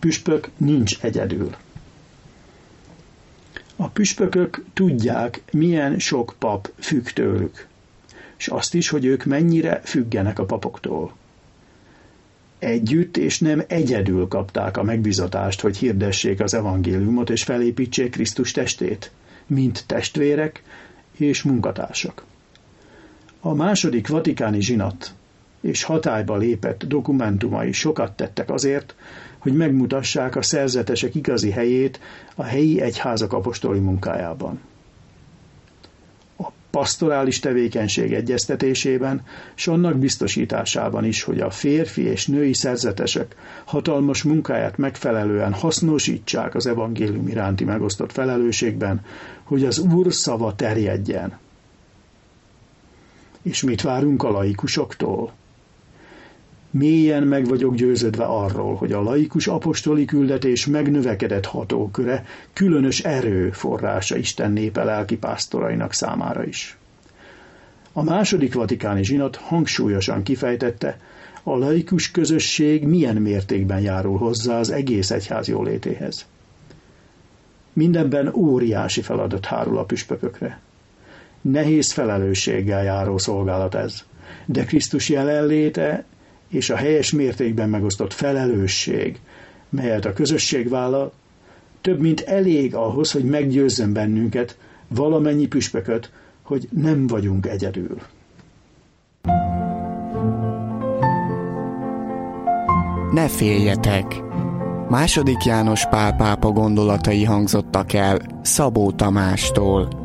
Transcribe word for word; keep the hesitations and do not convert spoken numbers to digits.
püspök nincs egyedül. A püspökök tudják, milyen sok pap függ tőlük, és azt is, hogy ők mennyire függenek a papoktól. Együtt és nem egyedül kapták a megbízatást, hogy hirdessék az evangéliumot és felépítsék Krisztus testét, mint testvérek és munkatársak. A második vatikáni zsinat és hatályba lépett dokumentumai sokat tettek azért, hogy megmutassák a szerzetesek igazi helyét a helyi egyházak apostoli munkájában. A pastorális tevékenység egyeztetésében, s annak biztosításában is, hogy a férfi és női szerzetesek hatalmas munkáját megfelelően hasznosítsák az evangélium iránti megosztott felelősségben, hogy az Úr szava terjedjen. És mit várunk a laikusoktól? Mélyen meg vagyok győződve arról, hogy a laikus apostoli küldetés megnövekedett hatóköre különös erő forrása Isten népe lelkipásztorainak számára is. A második vatikáni zsinat hangsúlyosan kifejtette, a laikus közösség milyen mértékben járul hozzá az egész egyház jólétéhez. Mindenben óriási feladat hárul a püspökökre. Nehéz felelősséggel járó szolgálat ez, de Krisztus jelenléte és a helyes mértékben megosztott felelősség, melyet a közösség vállal, több mint elég ahhoz, hogy meggyőzzön bennünket, valamennyi püspököt, hogy nem vagyunk egyedül. Ne féljetek! Második János Pál pápa gondolatai hangzottak el Szabó Tamástól.